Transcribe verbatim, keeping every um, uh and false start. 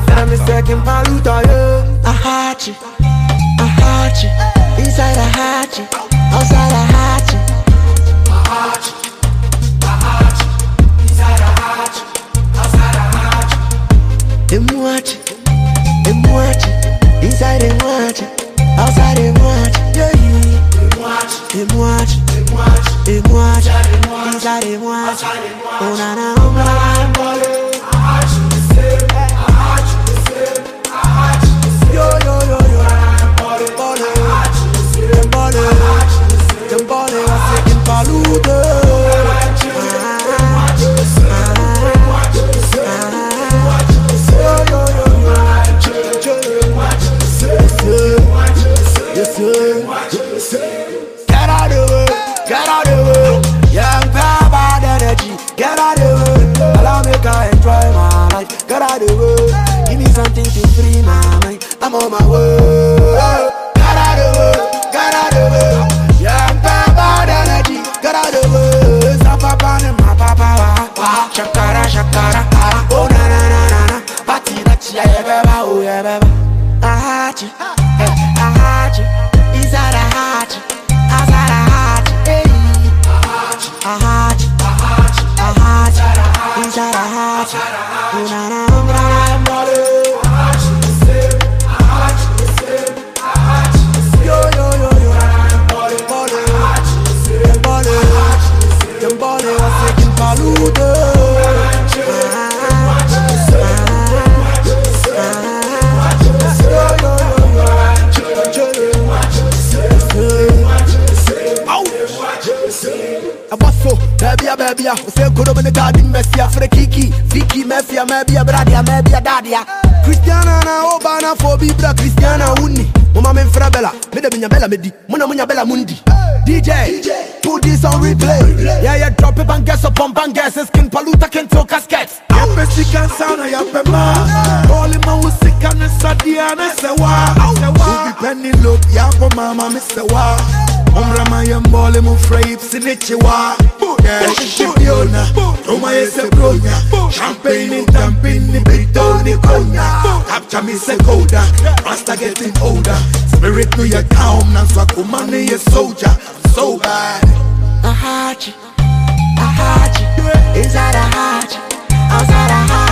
I'm a second paluta, yeah. I heart you, I heart you. Inside I heart you, outside I heart you. I heart you, I heart you. Inside I heart you, outside I heart you. Them watch you, them watch you. Inside them watch you, outside them watch you. Yeah, them watch you, them watch you, them watch you, them watch you. Inside them watch you. Oh na na, oh na na. I heart you the same, I heart you the same, I heart you the same. Yo yo yo yo, ballin', ballin', I heart you the same, them ballin', I heart you the same, them ballin', I'm taking paluta. I heart you the same, I heart you the same, I heart you the same. Yo yo yo yo, I heart you the same, I heart you the same, yes sir, I heart you the same. Get out of the way, get out of the way, young power bad energy. Get out of the way, allow me to enjoy my life. Get out of the way, give me something to free my mind. I'm on my way. Get out of the way, get out of the way, young power bad energy. Get out of the way, stop up on my papa. Shakara, shakara, oh na na na na na. Party that ya beba, oh yeah beba. I heart you, I heart you. Inside I heart you, outside I heart you. Hey, I heart you, I heart you, I heart you. Inside I heart you, oh na na na na na. I heart you the same, I heart you the same, I heart you the same. Yo yo yo yo, ballin', ballin', I heart you the same, them ballin', I heart you the same, them ballin', I'm taking paluta. Baby, baby, we say good over the garden, Messia for the Kiki, Vicky, Mafia, maybe a bradia, maybe a dadia. Christiana, Obana, for Bibra, Christiana, Uni, Mama Frabella, Medamina Bella Medi, Mona Bella Mundi. D J, put this on replay. Yeah, yeah, drop it and gas up on bangers, skin paluta can talk casquettes. I'm a sick and sound, I have a man. All in my music and a Sadiana, say wow. Who be penny look, yeah, for Mama, Mister Wow. Umrama yambole mu frames sinichiwa. Yeah, shipiona. Roma yese bronya. Champagne in champagne ni bito ni konya. Capture me se coda. Rasta getting older. Spirit no ya calm. Nanswa kumane ye soldier. So bad. I heart you. I heart you. Inside I heart you. Outside I heart you.